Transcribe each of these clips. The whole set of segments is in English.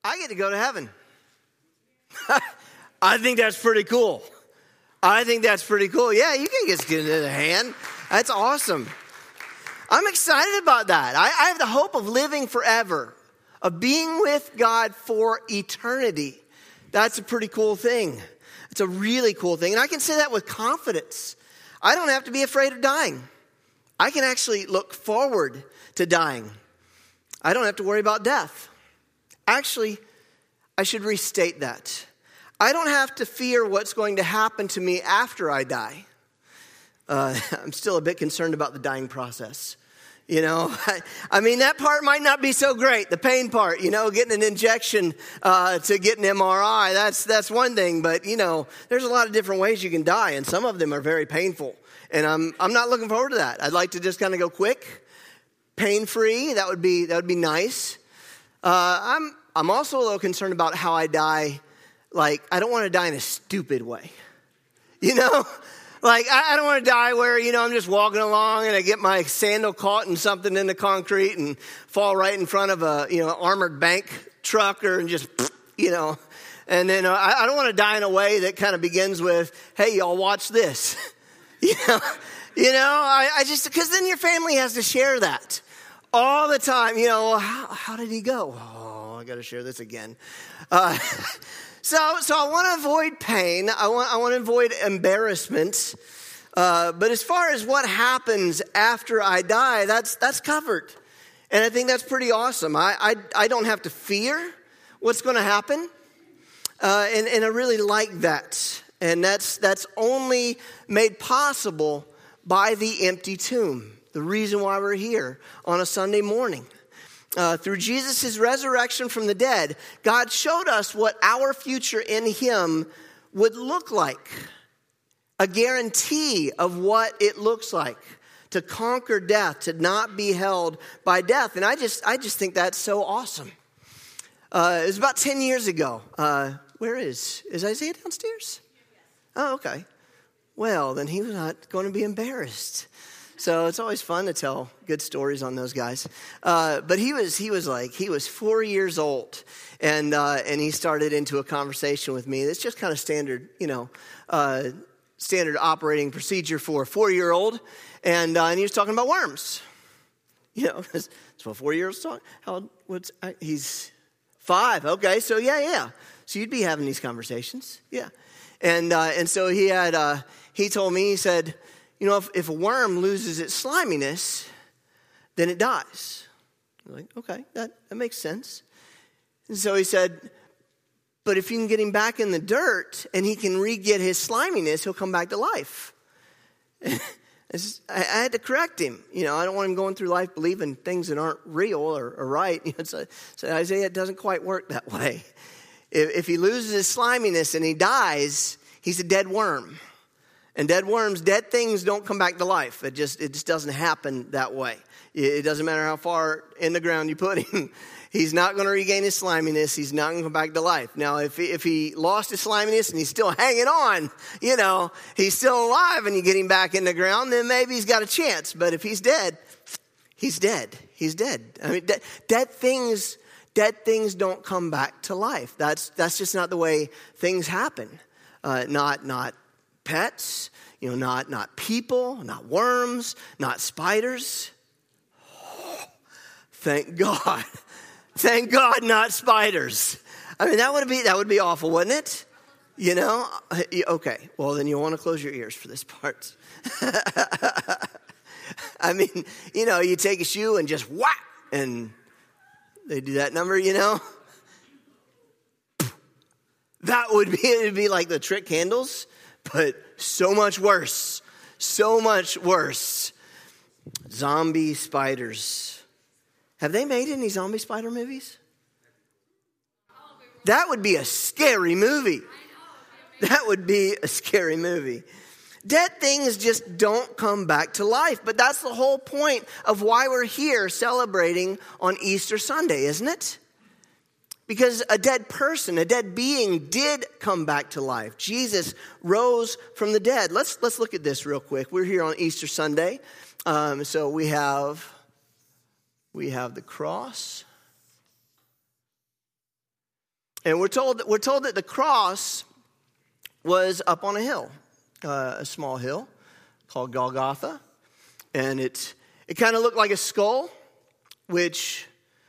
I get to go to heaven. I think that's pretty cool. Yeah, you can get it in the hand. That's awesome. I'm excited about that. I have the hope of living forever, of being with God for eternity. That's a pretty cool thing. It's a really cool thing. And I can say that with confidence. I don't have to be afraid of dying. I can actually look forward to dying. I don't have to worry about death. Actually, I should restate that. I don't have to fear what's going to happen to me after I die. I'm still a bit concerned about the dying process. I mean, that part might not be so great. The pain part, getting an injection to get an MRI, that's one thing. But, there's a lot of different ways you can die, and some of them are very painful. And I'm not looking forward to that. I'd like to just kind of go quick, pain-free. That would be nice. I'm also a little concerned about how I die. Like, I don't want to die in a stupid way. Like, I don't want to die where, I'm just walking along and I get my sandal caught in something in the concrete and fall right in front of a, armored bank truck and just, And then I don't want to die in a way that kind of begins with, hey, y'all watch this. I just, because then your family has to share that all the time. How did he go? Oh, I got to share this again. So I want to avoid pain. I want to avoid embarrassment. But as far as what happens after I die, that's covered. And I think that's pretty awesome. I don't have to fear what's going to happen. And I really like that. And that's only made possible by the empty tomb. The reason why we're here on a Sunday morning. Through Jesus' resurrection from the dead, God showed us what our future in him would look like. A guarantee of what it looks like to conquer death, to not be held by death. And I just think that's so awesome. It was about 10 years ago. Where is Isaiah downstairs? Oh, okay. Well, then he was not going to be embarrassed. So it's always fun to tell good stories on those guys. But he was 4 years old, and he started into a conversation with me. It's just kind of standard, standard operating procedure for a 4-year-old, and he was talking about worms. That's what 4 years talk. He's 5. Okay, so yeah. So you'd be having these conversations, yeah. And so he told me, he said, if a worm loses its sliminess, then it dies. I'm like, okay, that makes sense. And so he said, but if you can get him back in the dirt and he can re-get his sliminess, he'll come back to life. I had to correct him. I don't want him going through life believing things that aren't real or right. So Isaiah, it doesn't quite work that way. If he loses his sliminess and he dies, he's a dead worm. And dead things don't come back to life. It just doesn't happen that way. It doesn't matter how far in the ground you put him. He's not going to regain his sliminess. He's not going to come back to life. Now, if he lost his sliminess and he's still hanging on, he's still alive and you get him back in the ground, then maybe he's got a chance. But if he's dead, he's dead. He's dead. I mean, dead things don't come back to life. That's just not the way things happen. Not pets, not people, not worms, not spiders. Oh, thank God. Thank God, not spiders. I mean, that would be awful, wouldn't it? Okay, well, then you'll want to close your ears for this part. I mean, you take a shoe and just whack, and they do that number, That it'd be like the trick candles, but so much worse. So much worse. Zombie spiders. Have they made any zombie spider movies? That would be a scary movie. That would be a scary movie. Dead things just don't come back to life. But that's the whole point of why we're here celebrating on Easter Sunday, isn't it? Because a dead person, a dead being did come back to life. Jesus rose from the dead. Let's look at this real quick. We're here on Easter Sunday. So we have the cross. And we're told that the cross was up on a hill, a small hill called Golgotha. And it kind of looked like a skull, which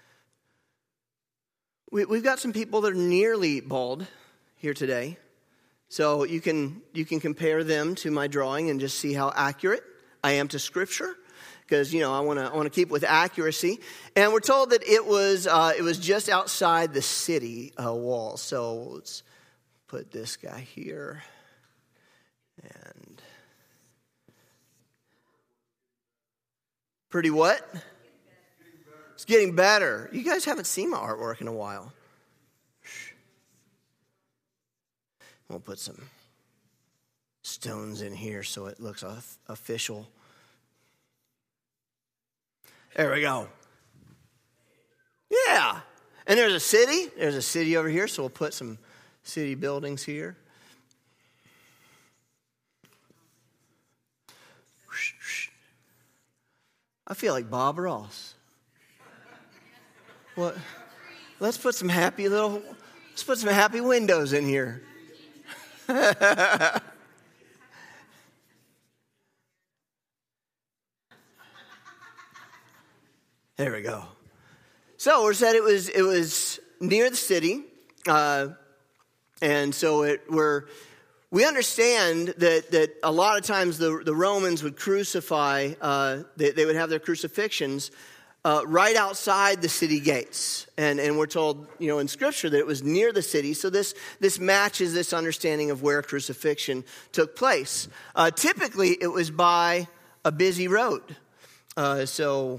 we've got some people that are nearly bald here today. So you can compare them to my drawing and just see how accurate I am to Scripture, because I want to keep with accuracy. And we're told that it was just outside the city wall. So let's put this guy here, and pretty what? It's getting better. You guys haven't seen my artwork in a while. We'll put some stones in here so it looks official. There we go. Yeah. And there's a city. There's a city over here, so we'll put some city buildings here. I feel like Bob Ross. What? Let's put some happy windows in here. There we go. So we said it was near the city, and so we understand that a lot of times the Romans would crucify. They would have their crucifixions right outside the city gates, and we're told in Scripture that it was near the city. So this matches this understanding of where crucifixion took place. Typically, it was by a busy road. So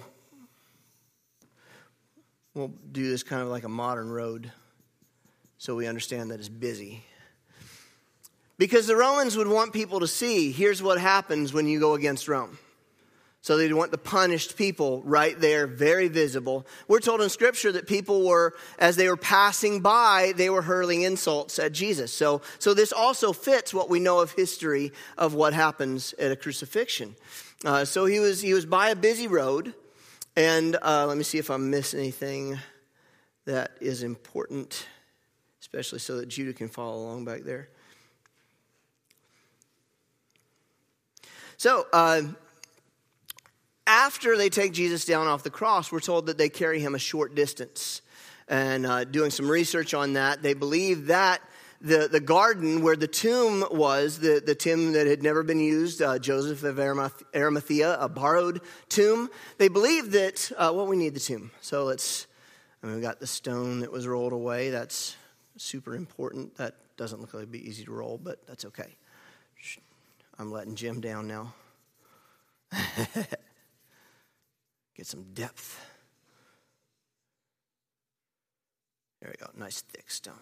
we'll do this kind of like a modern road, so we understand that it's busy. Because the Romans would want people to see, here's what happens when you go against Rome. So they'd want the punished people right there, very visible. We're told in Scripture that people were, as they were passing by, they were hurling insults at Jesus. So this also fits what we know of history of what happens at a crucifixion. So he was by a busy road. And let me see if I miss anything that is important, especially so that Judah can follow along back there. So, after they take Jesus down off the cross, we're told that they carry him a short distance. And doing some research on that, they believe that the garden where the tomb was, the tomb that had never been used, Joseph of Arimathea, a borrowed tomb, they believe that, we need the tomb. So we got the stone that was rolled away. That's super important. That doesn't look like it'd be easy to roll, but that's okay. I'm letting Jim down now. Get some depth. There we go. Nice thick stone.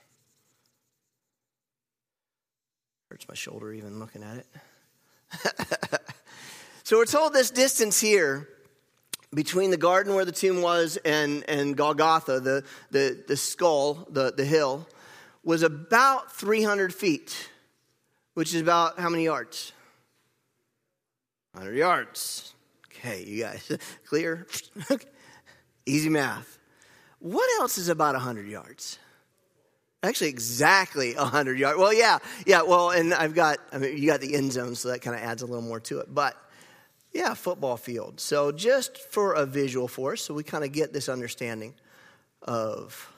Hurts my shoulder even looking at it. So we're told this distance here between the garden where the tomb was and Golgotha, the skull, the hill, was about 300 feet, which is about how many yards? 100 yards. Okay, you guys, clear? Easy math. What else is about 100 yards? Actually, exactly 100 yards. Well, yeah. Well, and you got the end zone, so that kind of adds a little more to it. But yeah, football field. So just for a visual for us, so we kind of get this understanding of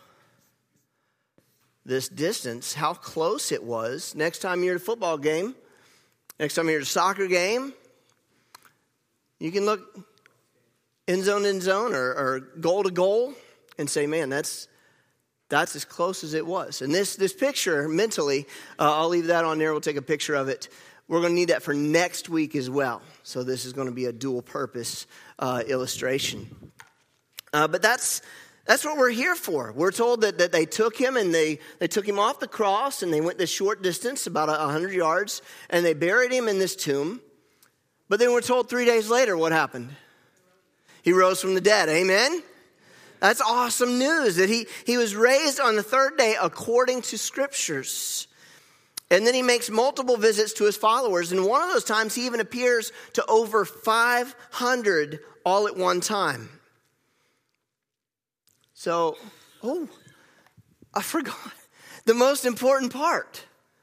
this distance, how close it was. Next time you're at a football game, next time you're at a soccer game, you can look end zone, or goal to goal, and say, man, that's as close as it was. And this picture, mentally, I'll leave that on there. We'll take a picture of it. We're going to need that for next week as well. So this is going to be a dual purpose illustration. But that's what we're here for. We're told that they took him and they took him off the cross, and they went this short distance, about 100 yards, and they buried him in this tomb. But then we're told 3 days later what happened. He rose from the dead. Amen? That's awesome news that he was raised on the third day according to Scriptures. And then he makes multiple visits to his followers. And one of those times he even appears to over 500 all at one time. So, I forgot. The most important part.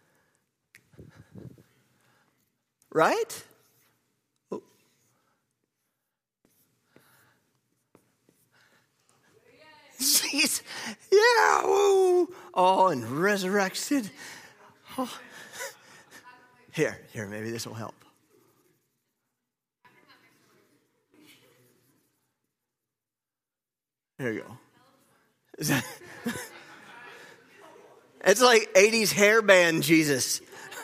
Right? Oh. Jeez. Yeah. Woo. Oh, and resurrected. Oh. Here, maybe this will help. There you go. It's like 80s hairband Jesus.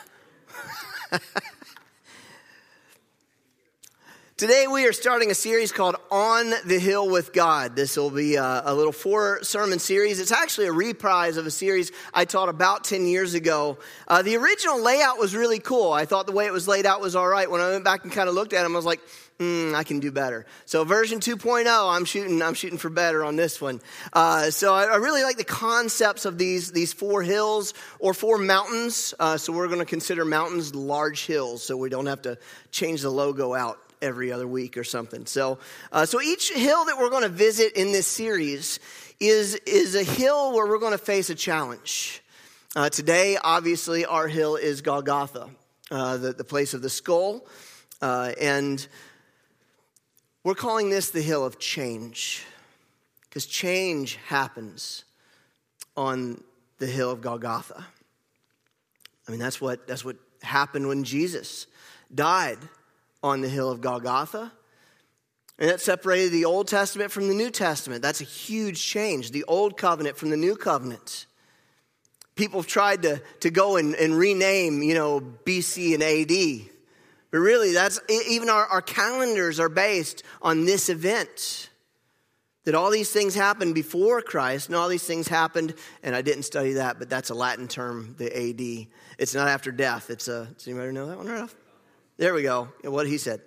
Today we are starting a series called On the Hill with God. This will be a little 4-sermon series. It's actually a reprise of a series I taught about 10 years ago. The original layout was really cool. I thought the way it was laid out was all right. When I went back and kind of looked at them, I was like, I can do better. So version 2.0, I'm shooting for better on this one. So I really like the concepts of these 4 hills or 4 mountains. So we're going to consider mountains large hills, so we don't have to change the logo out every other week or something. So each hill that we're going to visit in this series is a hill where we're going to face a challenge. Today, obviously, our hill is Golgotha, the place of the skull, and we're calling this the hill of change, because change happens on the hill of Golgotha. I mean, that's what happened when Jesus died on the hill of Golgotha. And that separated the Old Testament from the New Testament. That's a huge change. The Old Covenant from the New Covenant. People have tried to go and rename, BC and AD. But really, that's even our calendars are based on this event. That all these things happened before Christ, and all these things happened, and I didn't study that, but that's a Latin term, the AD. It's not after death. Does anybody know that one right off? There we go. What he said.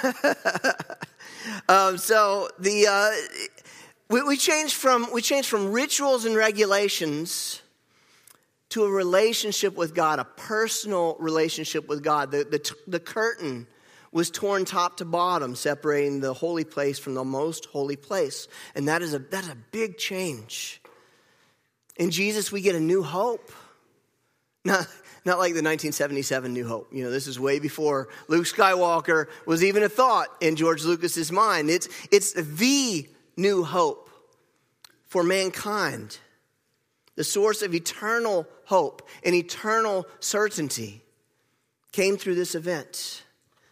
We changed from rituals and regulations to a relationship with God, a personal relationship with God. The curtain was torn top to bottom, separating the holy place from the most holy place, and that's a big change. In Jesus, we get a new hope. Not like the 1977 New Hope. This is way before Luke Skywalker was even a thought in George Lucas's mind. It's the new hope for mankind. The source of eternal hope and eternal certainty came through this event.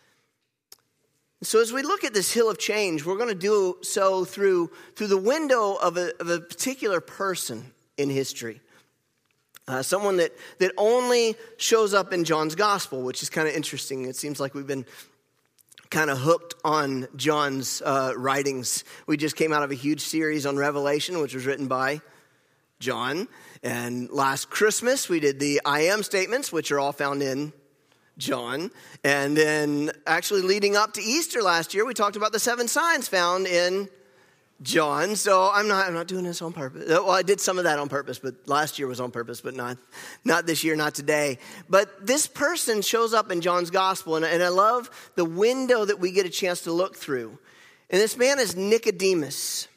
So as we look at this hill of change, we're going to do so through the window of a particular person in history. Someone that only shows up in John's gospel, which is kind of interesting. It seems like we've been kind of hooked on John's writings. We just came out of a huge series on Revelation, which was written by John. And last Christmas, we did the I am statements, which are all found in John. And then actually leading up to Easter last year, we talked about the 7 signs found in John. So I'm not doing this on purpose. Well, I did some of that on purpose, but last year was on purpose, but not this year, not today. But this person shows up in John's gospel, and I love the window that we get a chance to look through. And this man is Nicodemus.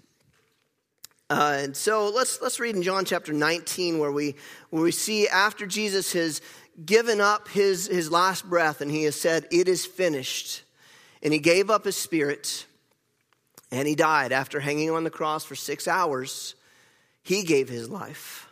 And so let's read in John chapter 19, where we see after Jesus has given up his last breath, and he has said, "It is finished," and he gave up his spirit. And he died after hanging on the cross for 6 hours. He gave his life,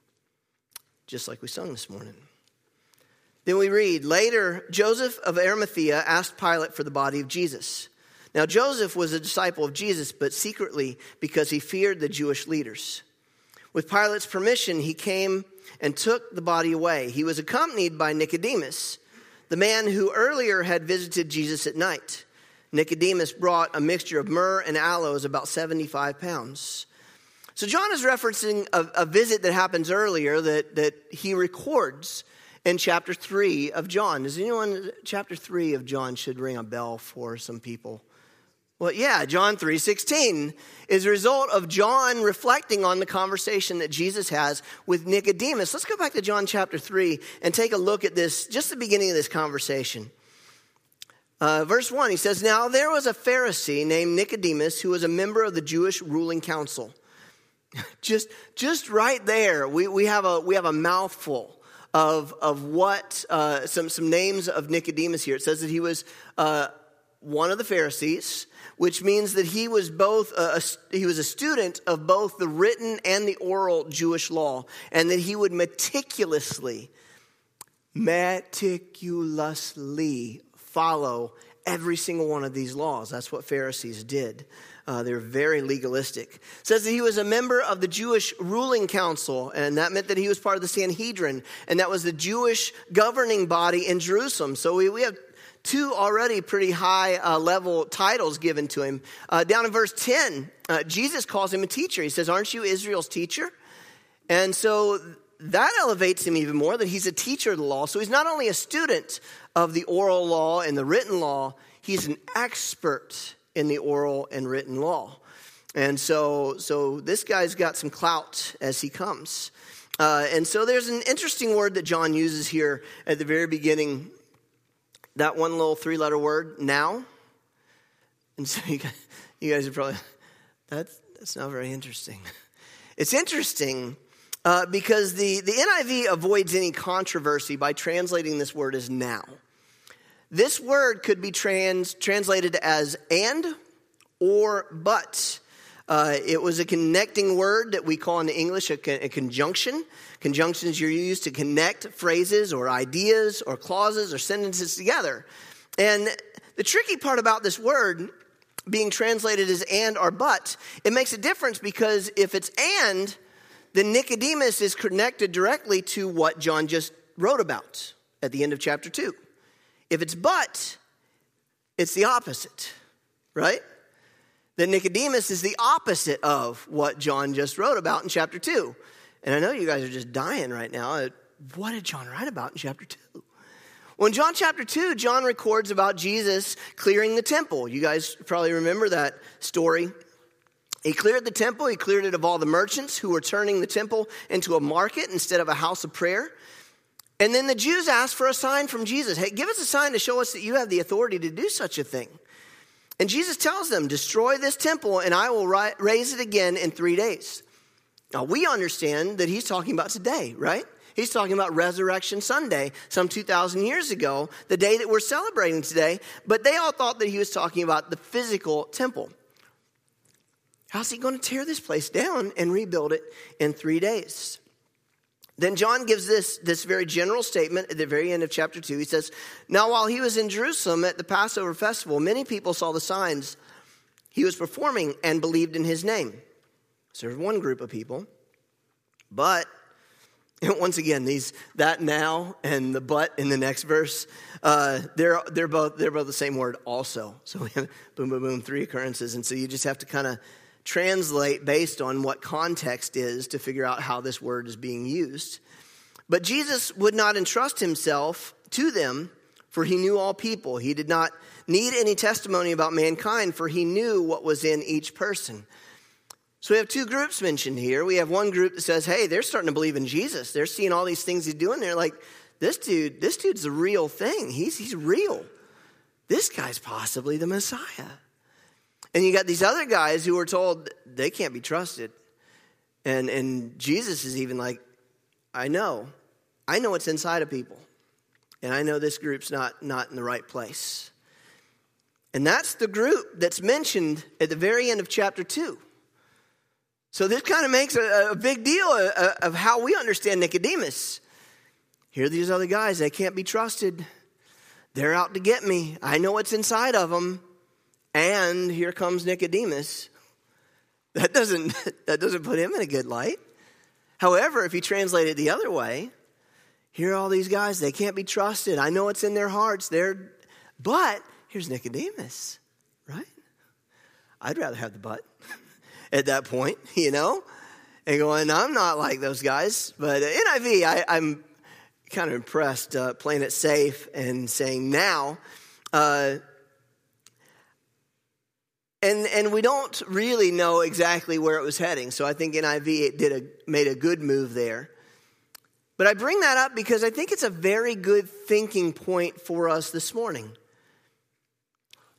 just like we sung this morning. Then we read, later, Joseph of Arimathea asked Pilate for the body of Jesus. Now, Joseph was a disciple of Jesus, but secretly because he feared the Jewish leaders. With Pilate's permission, he came and took the body away. He was accompanied by Nicodemus, the man who earlier had visited Jesus at night. Nicodemus brought a mixture of myrrh and aloes, about 75 pounds. So John is referencing a visit that happens earlier that he records in chapter 3 of John. Does anyone, chapter 3 of John should ring a bell for some people? Well, yeah, John 3:16 is a result of John reflecting on the conversation that Jesus has with Nicodemus. Let's go back to John chapter 3 and take a look at this, just the beginning of this conversation. Verse 1, he says, "Now there was a Pharisee named Nicodemus who was a member of the Jewish ruling council. Just right there, we have a mouthful of what some names of Nicodemus here. It says that he was one of the Pharisees, which means that he was both he was a student of both the written and the oral Jewish law, and that he would meticulously follow every single one of these laws. That's what Pharisees did. They're very legalistic. It says that he was a member of the Jewish ruling council, and that meant that he was part of the Sanhedrin, and that was the Jewish governing body in Jerusalem. So we have two already pretty high level titles given to him. Down in verse 10, Jesus calls him a teacher. He says, "Aren't you Israel's teacher?" And so that elevates him even more, that he's a teacher of the law. So he's not only a student of the oral law and the written law, he's an expert in the oral and written law. And so this guy's got some clout as he comes. And so there's an interesting word that John uses here at the very beginning. That one little 3-letter word, now. And so you guys are probably, that's not very interesting. It's interesting because the NIV avoids any controversy by translating this word as now. This word could be translated as and or but. It was a connecting word that we call in English a conjunction. Conjunctions are used to connect phrases or ideas or clauses or sentences together. And the tricky part about this word being translated as and or but, it makes a difference because if it's and, then Nicodemus is connected directly to what John just wrote about at the end of chapter 2. If it's but, it's the opposite, right? Then Nicodemus is the opposite of what John just wrote about in chapter 2. And I know you guys are just dying right now. What did John write about in chapter 2? Well, in John chapter 2, John records about Jesus clearing the temple. You guys probably remember that story. He cleared the temple. He cleared it of all the merchants who were turning the temple into a market instead of a house of prayer. And then the Jews asked for a sign from Jesus. Hey, give us a sign to show us that you have the authority to do such a thing. And Jesus tells them, destroy this temple and I will raise it again in 3 days. Now, we understand that he's talking about today, right? He's talking about Resurrection Sunday, some 2,000 years ago, the day that we're celebrating today. But they all thought that he was talking about the physical temple. How's he going to tear this place down and rebuild it in 3 days? Then John gives this very general statement at the very end of chapter 2. He says, now while he was in Jerusalem at the Passover festival, many people saw the signs he was performing and believed in his name. So there's one group of people. But once again, that now and the but in the next verse, they're both the same word also. So we have boom, boom, boom, 3 occurrences. And so you just have to kind of translate based on what context is to figure out how this word is being used. But Jesus would not entrust himself to them, for he knew all people. He did not need any testimony about mankind, for he knew what was in each person. So we have 2 groups mentioned here. We have one group that says, hey, they're starting to believe in Jesus. They're seeing all these things he's doing. They're like, this dude's the real thing. He's real. This guy's possibly the Messiah. And you got these other guys who were told they can't be trusted. And Jesus is even like, I know what's inside of people. And I know this group's not in the right place. And that's the group that's mentioned at the very end of chapter 2. So this kind of makes a big deal of how we understand Nicodemus. Here are these other guys, they can't be trusted. They're out to get me. I know what's inside of them. And here comes Nicodemus. That doesn't put him in a good light. However, if you translate it the other way, here are all these guys, they can't be trusted. I know what's in their hearts. But here's Nicodemus, right? I'd rather have the but at that point, and going, I'm not like those guys. But NIV, I'm kind of impressed playing it safe and saying now. And we don't really know exactly where it was heading. So I think NIV made a good move there. But I bring that up because I think it's a very good thinking point for us this morning.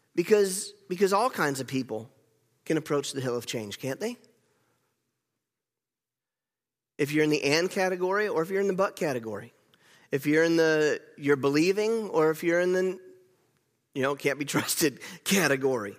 Because all kinds of people can approach the hill of change, can't they? If you're in the and category or if you're in the but category. If you're in the you're believing or if you're in the can't be trusted category.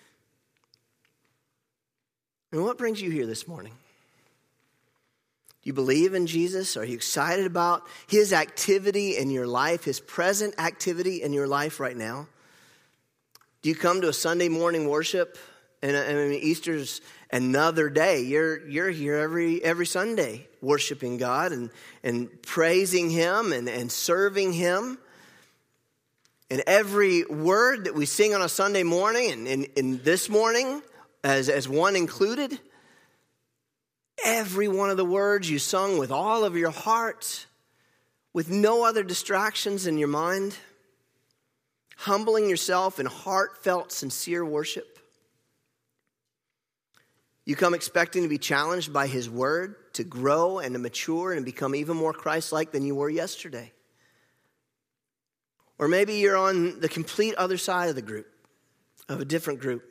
And what brings you here this morning? Do you believe in Jesus? Are you excited about his activity in your life, his present activity in your life right now? Do you come to a Sunday morning worship? And Easter's another day. You're here every Sunday worshiping God and praising him and serving him. And every word that we sing on a Sunday morning and this morning, as one included, every one of the words you sung with all of your heart, with no other distractions in your mind, humbling yourself in heartfelt, sincere worship. You come expecting to be challenged by his word, to grow and to mature and become even more Christ-like than you were yesterday. Or maybe you're on the complete other side of the group, of a different group.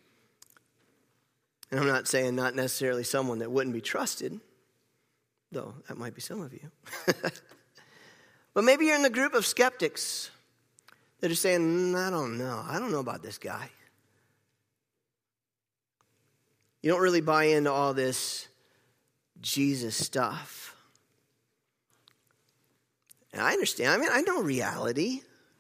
And I'm not saying not necessarily someone that wouldn't be trusted, though that might be some of you. But maybe you're in the group of skeptics that are saying, I don't know about this guy. You don't really buy into all this Jesus stuff. And I understand. I know reality.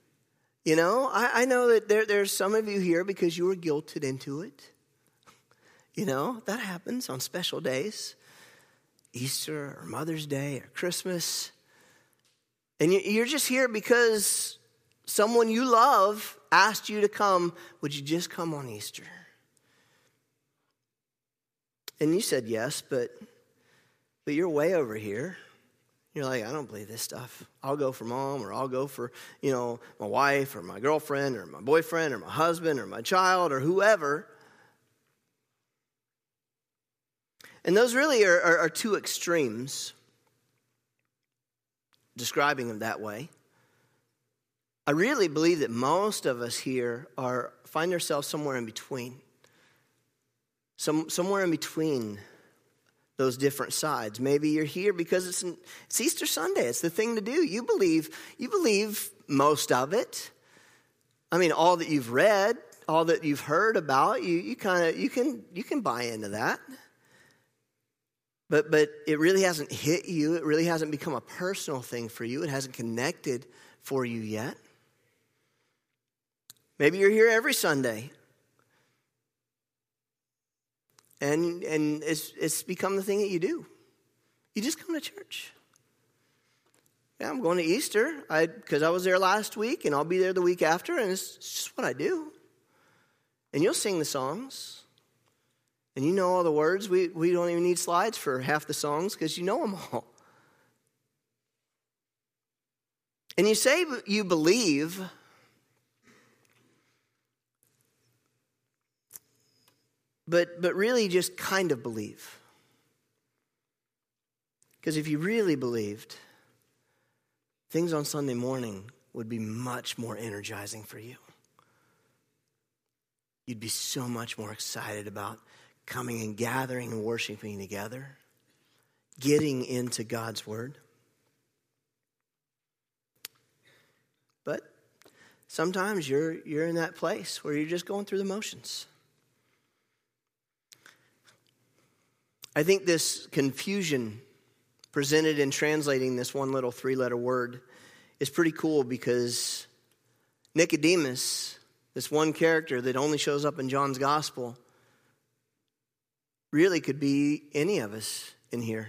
I know that there's some of you here because you were guilted into it. That happens on special days. Easter or Mother's Day or Christmas. And you're just here because someone you love asked you to come. Would you just come on Easter? And you said yes, but you're way over here. You're like, I don't believe this stuff. I'll go for mom, or I'll go for, my wife or my girlfriend or my boyfriend or my husband or my child or whoever. And those really are two extremes, describing them that way. I really believe that most of us here find ourselves somewhere in between. Somewhere in between those different sides. Maybe you're here because it's Easter Sunday. It's the thing to do. You believe most of it. All that you've read, all that you've heard about, you can buy into that. But it really hasn't hit you. It really hasn't become a personal thing for you. It hasn't connected for you yet. Maybe you're here every Sunday. And it's become the thing that you do. You just come to church. Yeah, I'm going to Easter because I was there last week, and I'll be there the week after, and it's just what I do. And you'll sing the songs, and you know all the words. We don't even need slides for half the songs because you know them all. And you say you believe, but really just kind of believe. Because if you really believed, things on Sunday morning would be much more energizing for you. You'd be so much more excited about coming and gathering and worshiping together, getting into God's word. But sometimes you're in that place where you're just going through the motions. I think this confusion presented in translating this one little 3-letter word is pretty cool because Nicodemus, this one character that only shows up in John's gospel, really could be any of us in here.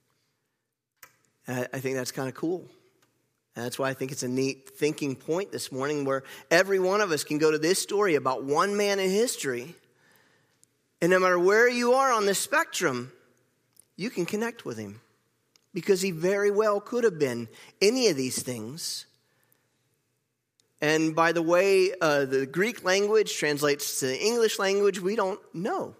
I think that's kind of cool. And that's why I think it's a neat thinking point this morning where every one of us can go to this story about one man in history. And no matter where you are on this spectrum, you can connect with him. Because he very well could have been any of these things. And by the way the Greek language translates to the English language, we don't know.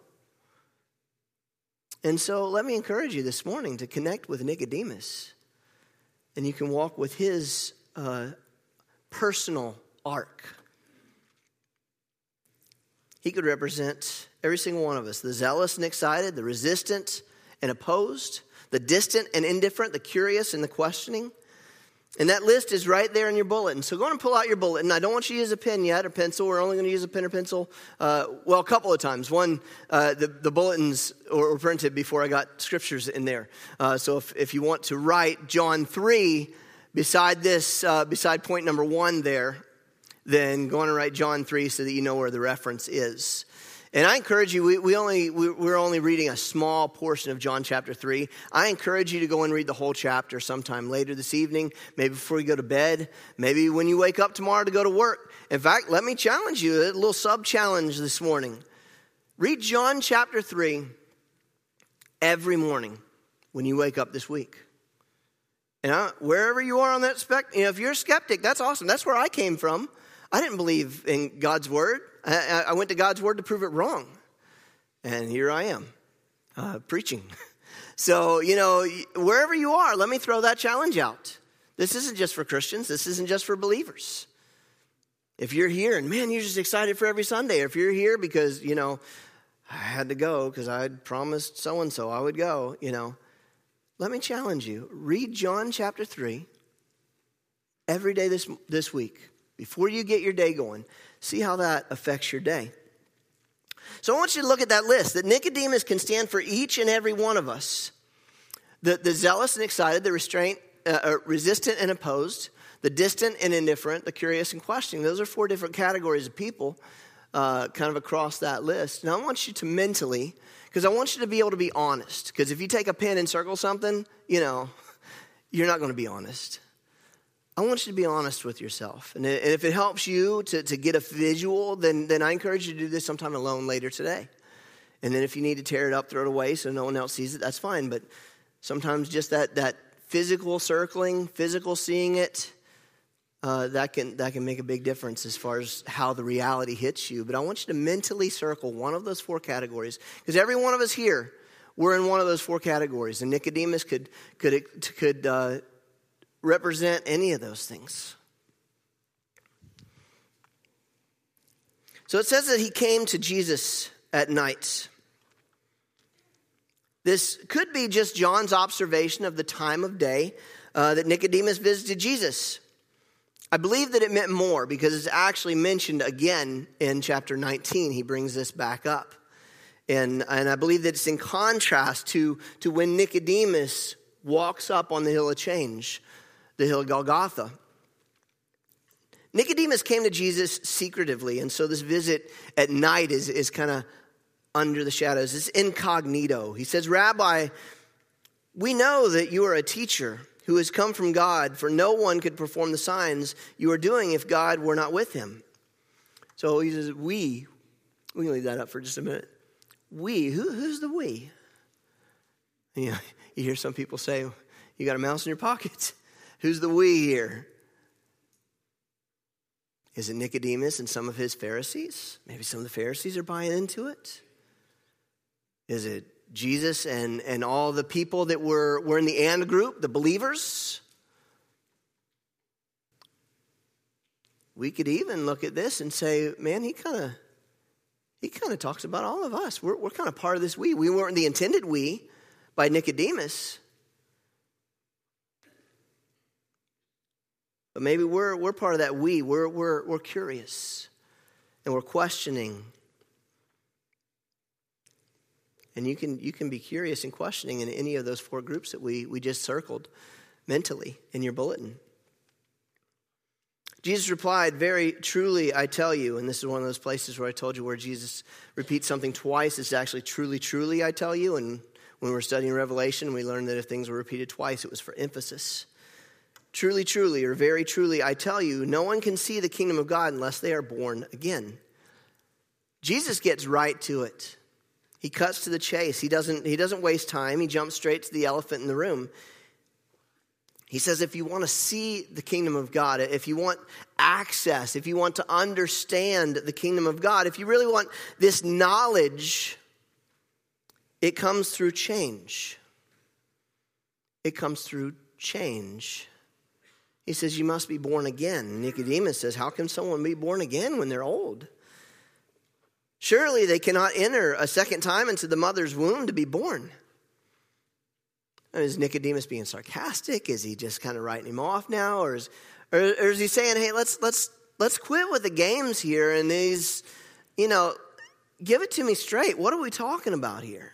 And so let me encourage you this morning to connect with Nicodemus. And you can walk with his personal arc. He could represent every single one of us. The zealous and excited, the resistant and opposed, the distant and indifferent, the curious and the questioning. And that list is right there in your bulletin. So go on and pull out your bulletin. I don't want you to use a pen yet or pencil. We're only going to use a pen or pencil, a couple of times. One, the bulletins were printed before I got scriptures in there. So if you want to write John 3 beside this, beside point number 1 there, then go on and write John 3 so that you know where the reference is. And I encourage you, we're only reading a small portion of John chapter 3. I encourage you to go and read the whole chapter sometime later this evening, maybe before you go to bed, maybe when you wake up tomorrow to go to work. In fact, let me challenge you, a little sub-challenge this morning. Read John chapter 3 every morning when you wake up this week. And wherever you are on that spectrum, if you're a skeptic, that's awesome. That's where I came from. I didn't believe in God's word. I went to God's word to prove it wrong. And here I am, preaching. So, wherever you are, let me throw that challenge out. This isn't just for Christians. This isn't just for believers. If you're here and, man, you're just excited for every Sunday. Or if you're here because, I had to go because I had promised so-and-so I would go, let me challenge you. Read John chapter 3 every day this week. Before you get your day going, see how that affects your day. So I want you to look at that list, that Nicodemus can stand for each and every one of us. The zealous and excited, the resistant and opposed, the distant and indifferent, the curious and questioning. Those are 4 different categories of people kind of across that list. And I want you to mentally, because I want you to be able to be honest. Because if you take a pen and circle something, you're not going to be honest. I want you to be honest with yourself. And if it helps you to get a visual, then I encourage you to do this sometime alone later today. And then if you need to tear it up, throw it away so no one else sees it, that's fine. But sometimes just that physical circling, physical seeing it, that can make a big difference as far as how the reality hits you. But I want you to mentally circle one of those 4 categories. Because every one of us here, we're in one of those 4 categories. And Nicodemus could represent any of those things. So it says that he came to Jesus at night. This could be just John's observation of the time of day that Nicodemus visited Jesus. I believe that it meant more because it's actually mentioned again in chapter 19. He brings this back up. And I believe that it's in contrast to when Nicodemus walks up on the hill of change, the hill of Golgotha. Nicodemus came to Jesus secretively, and so this visit at night is kind of under the shadows. It's incognito. He says, "Rabbi, we know that you are a teacher who has come from God, for no one could perform the signs you are doing if God were not with him." So he says, we can leave that up for just a minute. We, who's the we? You hear some people say, you got a mouse in your pocket. Who's the we here? Is it Nicodemus and some of his Pharisees? Maybe some of the Pharisees are buying into it. Is it Jesus and all the people that were in the and group, the believers? We could even look at this and say, man, he kind of talks about all of us. We're kind of part of this we. We weren't the intended we by Nicodemus. But maybe we're part of that we. We're curious and we're questioning. And you can be curious and questioning in any of those 4 groups that we just circled mentally in your bulletin. Jesus replied, "Very truly I tell you," and this is one of those places where I told you where Jesus repeats something twice. It's actually truly, truly I tell you. And when we're studying Revelation, we learned that if things were repeated twice, it was for emphasis. Truly, truly, or very truly, I tell you, no one can see the kingdom of God unless they are born again. Jesus gets right to it. He cuts to the chase. He doesn't waste time. He jumps straight to the elephant in the room. He says, if you want to see the kingdom of God, if you want access, if you want to understand the kingdom of God, if you really want this knowledge, it comes through change. It comes through change. He says, you must be born again. Nicodemus says, how can someone be born again when they're old? Surely they cannot enter a second time into the mother's womb to be born. Is Nicodemus being sarcastic? Is he just kind of writing him off now? Or is he saying, hey, let's quit with the games here and these, give it to me straight. What are we talking about here?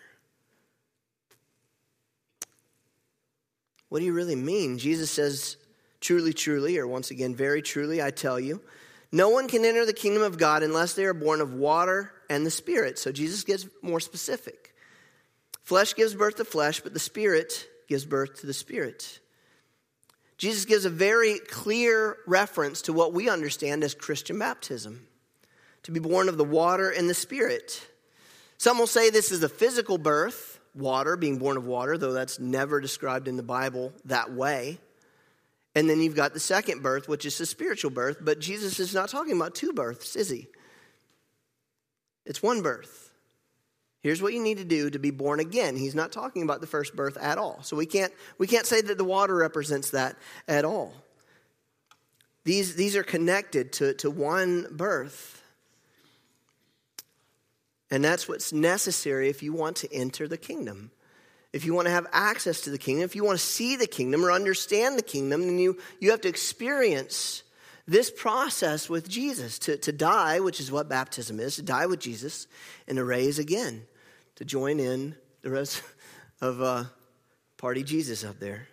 What do you really mean? Jesus says, truly, truly, or once again, very truly, I tell you, no one can enter the kingdom of God unless they are born of water and the Spirit. So Jesus gets more specific. Flesh gives birth to flesh, but the Spirit gives birth to the Spirit. Jesus gives a very clear reference to what we understand as Christian baptism, to be born of the water and the Spirit. Some will say this is a physical birth, water, being born of water, though that's never described in the Bible that way. And then you've got the second birth, which is the spiritual birth, but Jesus is not talking about two births, is he? It's one birth. Here's what you need to do to be born again. He's not talking about the first birth at all. So we can't say that the water represents that at all. These are connected to one birth. And that's what's necessary if you want to enter the kingdom. If you want to have access to the kingdom, if you want to see the kingdom or understand the kingdom, then you have to experience this process with Jesus, to die, which is what baptism is, to die with Jesus and to raise again, to join in the rest of Party Jesus up there.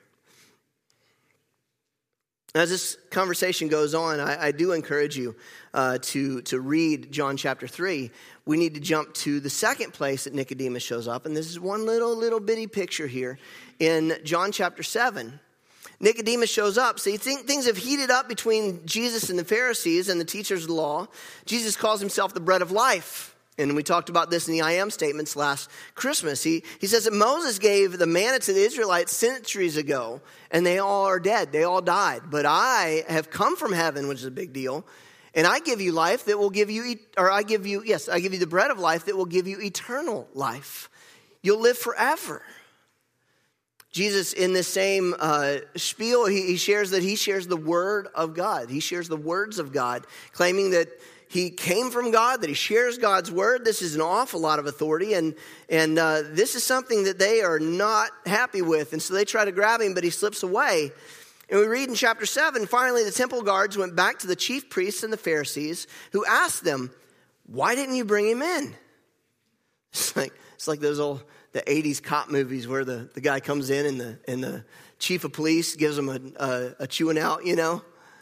As this conversation goes on, I do encourage you to read John chapter 3. We need to jump to the second place that Nicodemus shows up, and this is one little bitty picture here in John chapter 7. Nicodemus shows up. So you think things have heated up between Jesus and the Pharisees and the teachers of the law. Jesus calls himself the bread of life. And we talked about this in the I am statements last Christmas. He says that Moses gave the manna to the Israelites centuries ago, and they all are dead. They all died. But I have come from heaven, which is a big deal, and I give you life that will give you, I give you the bread of life that will give you eternal life. You'll live forever. Jesus, in this same spiel, he shares the word of God. He shares the words of God, claiming that he came from God, that he shares God's word. This is an awful lot of authority, and this is something that they are not happy with. And so they try to grab him, but he slips away. And we read in chapter 7, finally the temple guards went back to the chief priests and the Pharisees, who asked them, why didn't you bring him in? It's like those old the 80s cop movies where the guy comes in and the chief of police gives him a chewing out, Why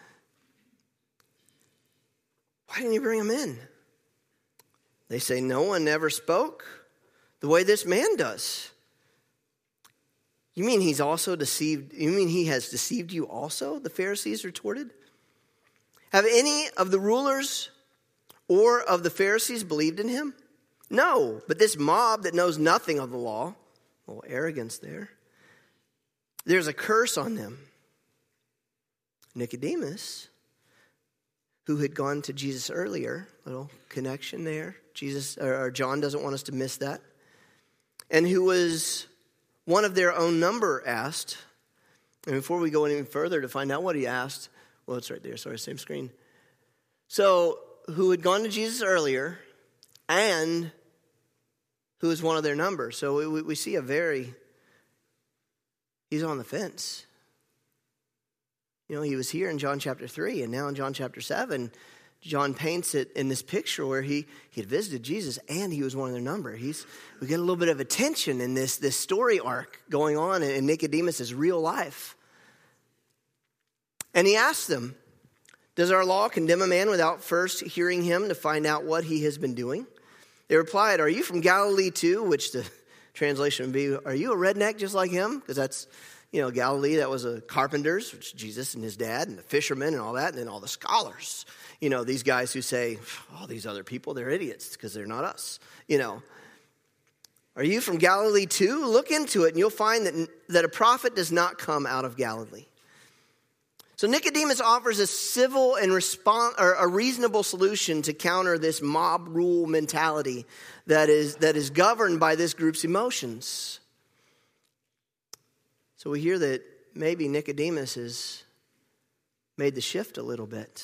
didn't you bring him in? They say, no one ever spoke the way this man does. You mean he's also deceived? You mean he has deceived you also? The Pharisees retorted. Have any of the rulers or of the Pharisees believed in him? No, but this mob that knows nothing of the law, a little arrogance there, there's a curse on them. Nicodemus, who had gone to Jesus earlier, little connection there. John doesn't want us to miss that. And who was one of their own number, asked, and before we go any further to find out what he asked, well, it's right there, sorry, same screen. So, who had gone to Jesus earlier and who is one of their number. So we see he's on the fence. He was here in John chapter 3, and now in John chapter 7, John paints it in this picture where he had visited Jesus and he was one of their number. We get a little bit of attention in this story arc going on in Nicodemus' real life. And he asked them, does our law condemn a man without first hearing him to find out what he has been doing? They replied, are you from Galilee too? Which the translation would be, are you a redneck just like him? Because that's, Galilee, that was a carpenters, which is Jesus and his dad, and the fishermen and all that, and then all the scholars. These guys who say, all these other people, they're idiots because they're not us. Are you from Galilee too? Look into it and you'll find that a prophet does not come out of Galilee. So Nicodemus offers a civil and a reasonable solution to counter this mob rule mentality that is governed by this group's emotions. So we hear that maybe Nicodemus has made the shift a little bit.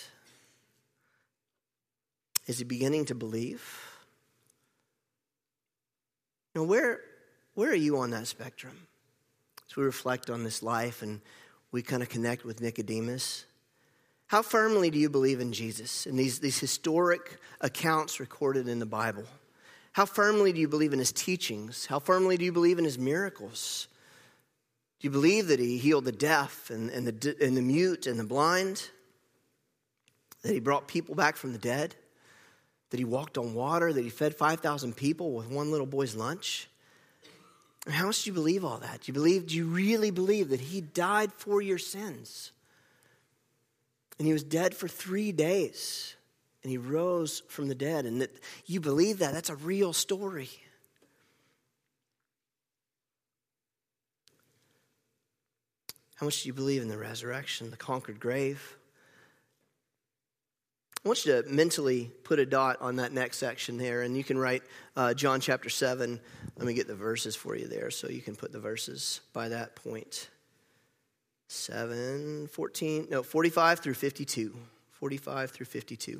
Is he beginning to believe? Where are you on that spectrum? as we reflect on this life and we kind of connect with Nicodemus, how firmly do you believe in Jesus and these historic accounts recorded in the Bible? How firmly do you believe in his teachings? How firmly do you believe in his miracles? Do you believe that he healed the deaf and the mute and the blind? That he brought people back from the dead? That he walked on water? That he fed 5,000 people with one little boy's lunch? How much do you believe all that? Do you really believe that he died for your sins? And he was dead for 3 days. And he rose from the dead. And that you believe that? That's a real story. How much do you believe in the resurrection, the conquered grave? I want you to mentally put a dot on that next section there, and you can write John chapter 7. Let me get the verses for you there so you can put the verses by that point. 45 through 52. 45 through 52.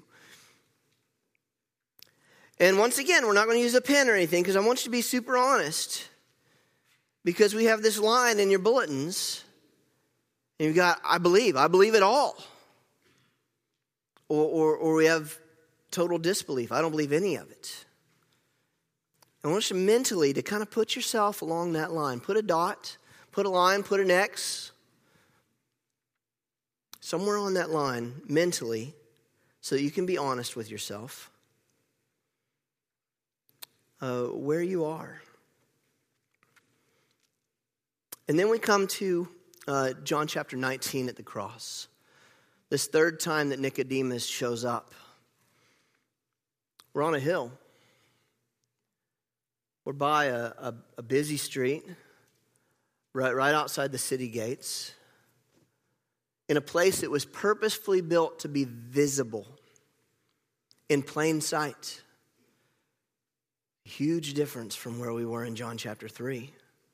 And once again, we're not going to use a pen or anything because I want you to be super honest. Because we have this line in your bulletins. And you've got, I believe it all. Or we have total disbelief. I don't believe any of it. I want you mentally to kind of put yourself along that line. Put a dot, put a line, put an X. Somewhere on that line, mentally, so that you can be honest with yourself. Where you are. And then we come to John chapter 19 at the cross. This third time that Nicodemus shows up. We're on a hill. We're by a busy street, right outside the city gates, in a place that was purposefully built to be visible, in plain sight. Huge difference from where we were in John chapter 3.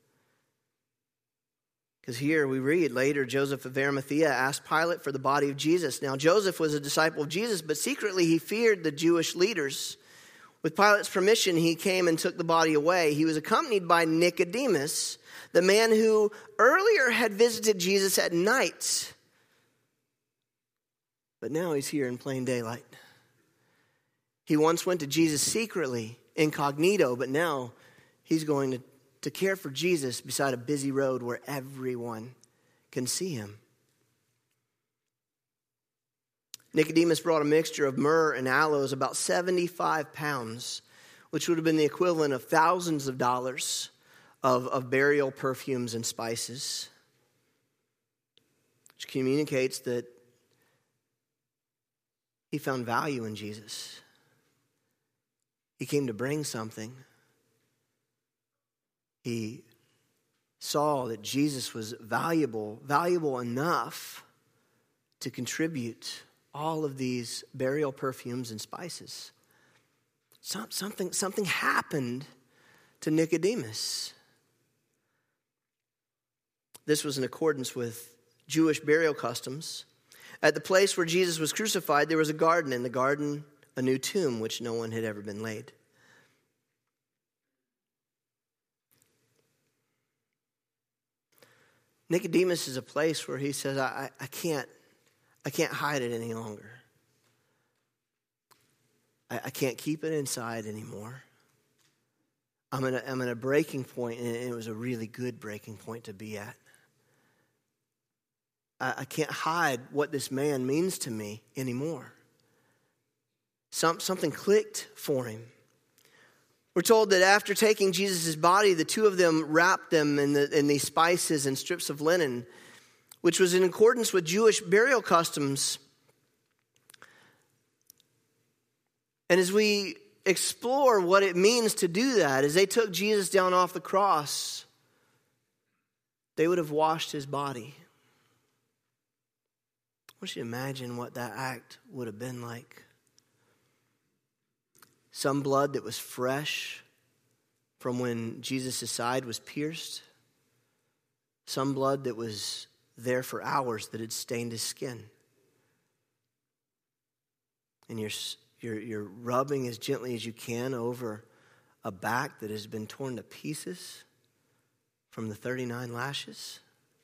Because here we read, later Joseph of Arimathea asked Pilate for the body of Jesus. Now Joseph was a disciple of Jesus, but secretly he feared the Jewish leaders. With Pilate's permission, he came and took the body away. He was accompanied by Nicodemus, the man who earlier had visited Jesus at night. But now he's here in plain daylight. He once went to Jesus secretly, incognito, but now he's going to care for Jesus beside a busy road where everyone can see him. Nicodemus brought a mixture of myrrh and aloes, about 75 pounds, which would have been the equivalent of thousands of dollars of burial perfumes and spices, which communicates that he found value in Jesus. He came to bring something. He saw that Jesus was valuable enough to contribute all of these burial perfumes and spices. Something happened to Nicodemus. This was in accordance with Jewish burial customs. At the place where Jesus was crucified, there was a garden. In the garden, a new tomb, which no one had ever been laid. Nicodemus is a place where he says, I can't hide it any longer. I can't keep it inside anymore. I'm at a breaking point, and it was a really good breaking point to be at. I can't hide what this man means to me anymore. Something clicked for him. We're told that after taking Jesus' body, the two of them wrapped them in these spices and strips of linen, which was in accordance with Jewish burial customs. And as we explore what it means to do that, as they took Jesus down off the cross, they would have washed his body. I want you to imagine what that act would have been like. Some blood that was fresh from when Jesus' side was pierced. Some blood that was there for hours that had stained his skin. And you're rubbing as gently as you can over a back that has been torn to pieces from the 39 lashes?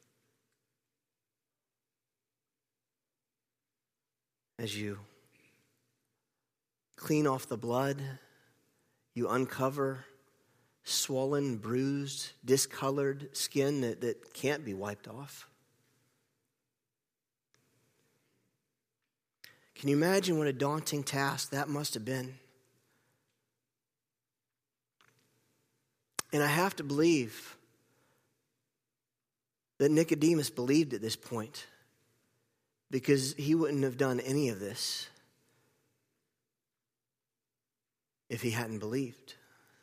As you clean off the blood, you uncover swollen, bruised, discolored skin that can't be wiped off. Can you imagine what a daunting task that must have been? And I have to believe that Nicodemus believed at this point, because he wouldn't have done any of this if he hadn't believed.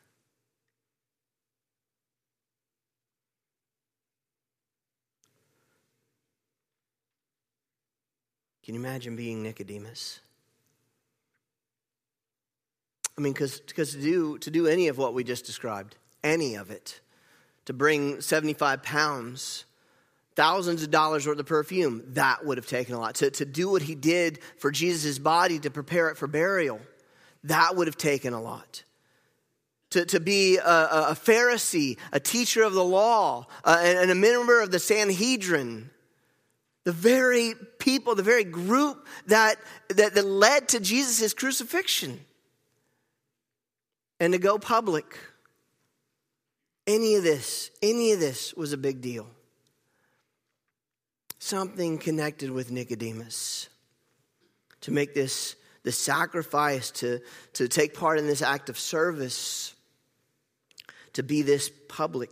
Can you imagine being Nicodemus? I mean, because to do any of what we just described, any of it, to bring 75 pounds, thousands of dollars worth of perfume, that would have taken a lot. To do what he did for Jesus' body, to prepare it for burial, that would have taken a lot. To be a Pharisee, a teacher of the law, and a member of the Sanhedrin, the very people, the very group that led to Jesus' crucifixion. And to go public, any of this was a big deal. Something connected with Nicodemus to make the sacrifice, to take part in this act of service, to be this public.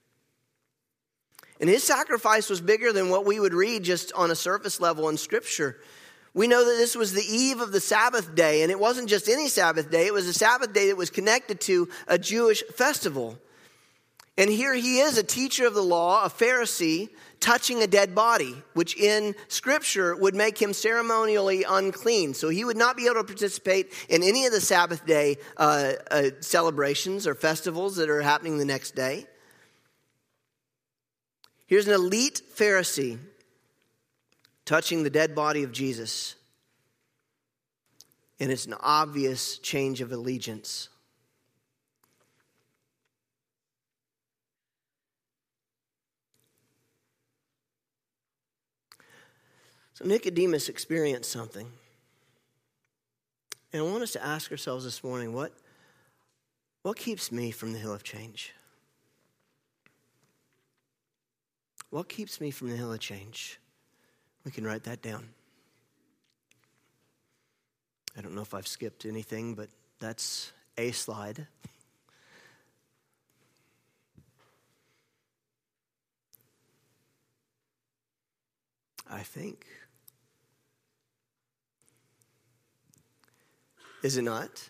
And his sacrifice was bigger than what we would read just on a surface level in Scripture. We know that this was the eve of the Sabbath day, and it wasn't just any Sabbath day. It was a Sabbath day that was connected to a Jewish festival. And here he is, a teacher of the law, a Pharisee, touching a dead body, which in Scripture would make him ceremonially unclean. So he would not be able to participate in any of the Sabbath day celebrations or festivals that are happening the next day. Here's an elite Pharisee touching the dead body of Jesus. And it's an obvious change of allegiance. So Nicodemus experienced something. And I want us to ask ourselves this morning, what keeps me from the hill of change? What keeps me from the hill of change? We can write that down. I don't know if I've skipped anything, but that's a slide. I think. Is it not?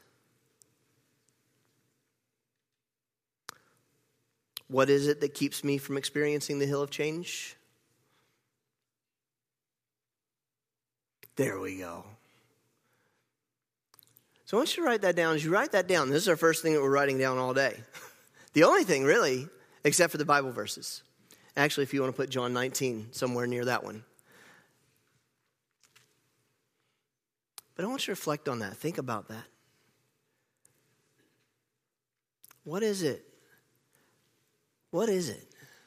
What is it that keeps me from experiencing the hill of change? There we go. So I want you to write that down. As you write that down, this is our first thing that we're writing down all day. The only thing, really, except for the Bible verses. Actually, if you want to put John 19 somewhere near that one. But I want you to reflect on that. Think about that. What is it? What is it?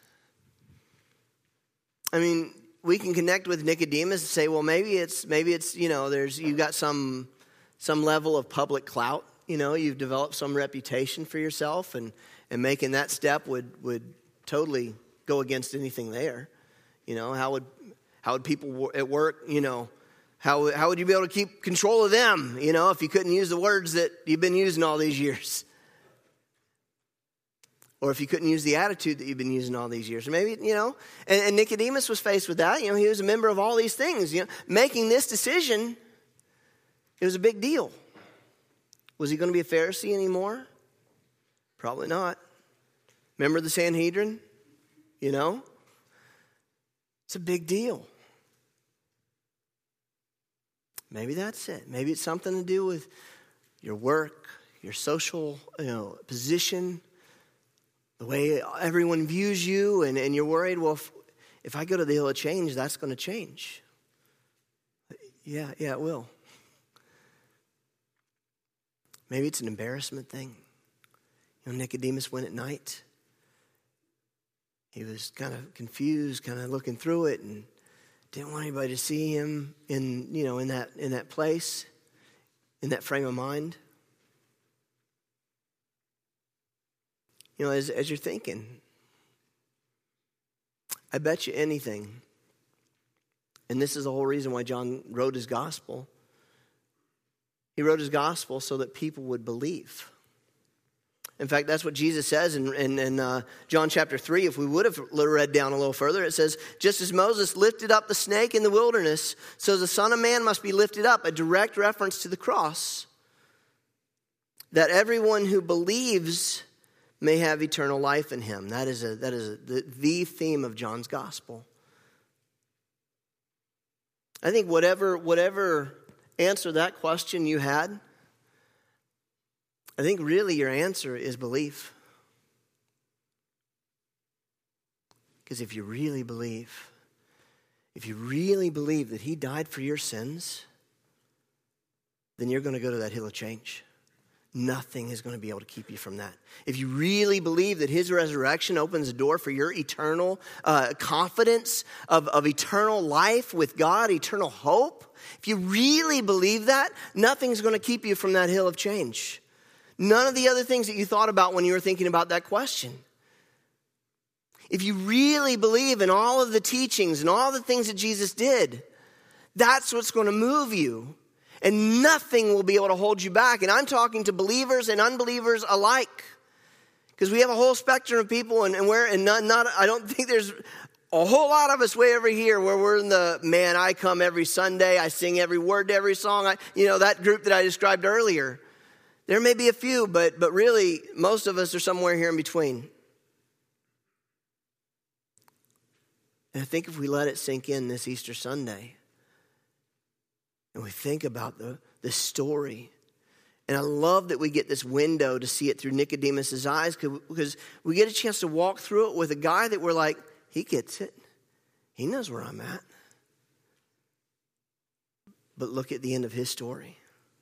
I mean, we can connect with Nicodemus and say, well, maybe it's you've got some level of public clout. You've developed some reputation for yourself, and making that step would totally go against anything there. How would people at work, how would you be able to keep control of them, if you couldn't use the words that you've been using all these years? Or if you couldn't use the attitude that you've been using all these years. Maybe, and Nicodemus was faced with that. He was a member of all these things. Making this decision, it was a big deal. Was he going to be a Pharisee anymore? Probably not. Remember the Sanhedrin? It's a big deal. Maybe that's it. Maybe it's something to do with your work, your social, position, the way everyone views you, and you're worried, well, if I go to the hill of change, that's going to change. Yeah, it will. Maybe it's an embarrassment thing. Nicodemus went at night. he was kind of confused, kind of looking through it, and didn't want anybody to see him in that place, in that frame of mind. As you're thinking, I bet you anything, and this is the whole reason why John wrote his gospel. He wrote his gospel so that people would believe. In fact, that's what Jesus says in John chapter 3. If we would have read down a little further, it says, just as Moses lifted up the snake in the wilderness, so the Son of Man must be lifted up, a direct reference to the cross, that everyone who believes may have eternal life in him. That is the theme of John's gospel. I think whatever answer that question you had, I think really your answer is belief. Because if you really believe that he died for your sins, then you're going to go to that hill of change. Nothing is going to be able to keep you from that. If you really believe that his resurrection opens the door for your eternal confidence of eternal life with God, eternal hope, if you really believe that, nothing's going to keep you from that hill of change. None of the other things that you thought about when you were thinking about that question. If you really believe in all of the teachings and all the things that Jesus did, that's what's going to move you. And nothing will be able to hold you back. And I'm talking to believers and unbelievers alike. Because we have a whole spectrum of people, I don't think there's a whole lot of us way over here where we're in the, man, I come every Sunday, I sing every word to every song. That group that I described earlier. There may be a few, but really, most of us are somewhere here in between. And I think if we let it sink in this Easter Sunday, and we think about the story, and I love that we get this window to see it through Nicodemus' eyes, because we get a chance to walk through it with a guy that we're like, he gets it. He knows where I'm at. But look at the end of his story.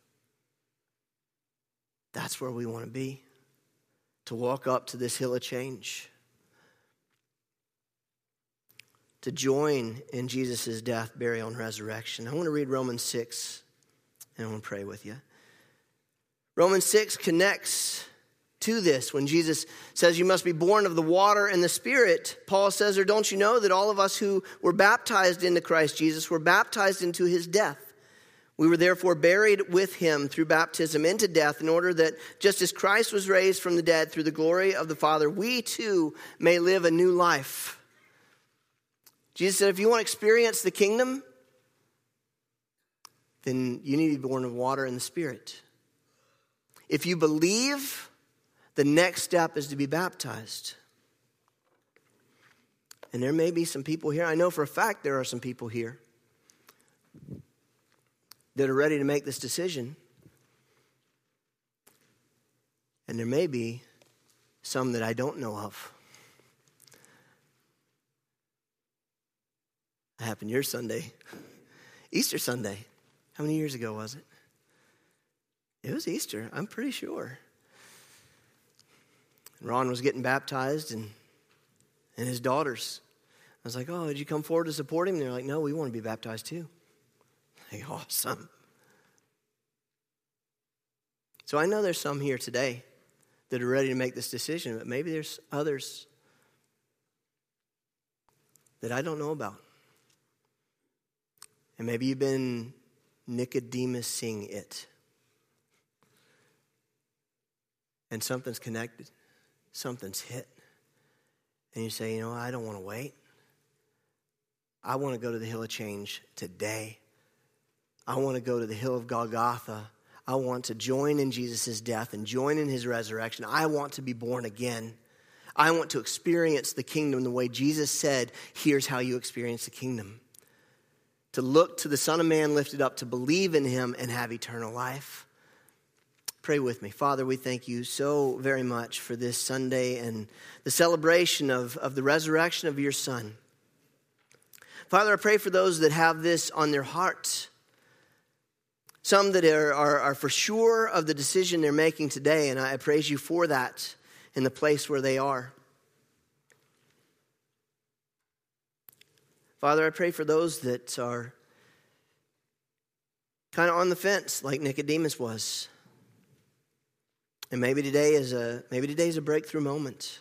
That's where we want to be, to walk up to this hill of change, to join in Jesus' death, burial, and resurrection. I want to read Romans 6, and I want to pray with you. Romans 6 connects to this. When Jesus says you must be born of the water and the Spirit, Paul says, or don't you know that all of us who were baptized into Christ Jesus were baptized into his death? We were therefore buried with him through baptism into death, in order that just as Christ was raised from the dead through the glory of the Father, we too may live a new life. Jesus said, if you want to experience the kingdom, then you need to be born of water and the Spirit. If you believe, the next step is to be baptized. And there may be some people here, I know for a fact there are some people here that are ready to make this decision. And there may be some that I don't know of. That happened your Sunday. Easter Sunday. How many years ago was it? It was Easter, I'm pretty sure. Ron was getting baptized and his daughters. I was like, oh, did you come forward to support him? And they're like, no, we want to be baptized too. Like, awesome. So I know there's some here today that are ready to make this decision, but maybe there's others that I don't know about. And maybe you've been Nicodemus-ing it. And something's connected. Something's hit. And you say, I don't want to wait. I want to go to the hill of change today. I want to go to the hill of Golgotha. I want to join in Jesus' death and join in his resurrection. I want to be born again. I want to experience the kingdom the way Jesus said, here's how you experience the kingdom. To look to the Son of Man lifted up, to believe in him and have eternal life. Pray with me. Father, we thank you so very much for this Sunday and the celebration of the resurrection of your Son. Father, I pray for those that have this on their hearts. Some that are for sure of the decision they're making today, and I praise you for that in the place where they are. Father, I pray for those that are kind of on the fence like Nicodemus was. And maybe today is a breakthrough moment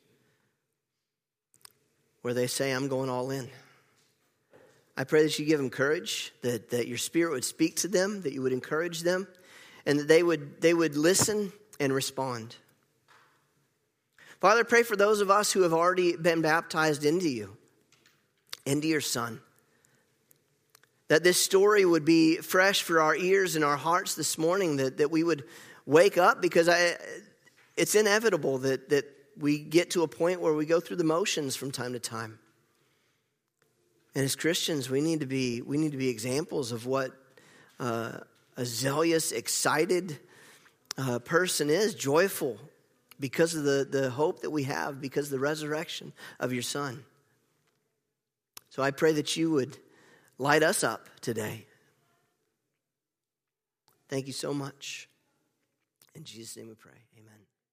where they say, I'm going all in. I pray that you give them courage, that your Spirit would speak to them, that you would encourage them, and that they would listen and respond. Father, I pray for those of us who have already been baptized into you, into your Son, that this story would be fresh for our ears and our hearts this morning, that we would wake up, because it's inevitable that we get to a point where we go through the motions from time to time. And as Christians, we need to be examples of what a zealous, excited person is, joyful because of the hope that we have, because of the resurrection of your Son. So I pray that you would light us up today. Thank you so much. In Jesus' name we pray. Amen.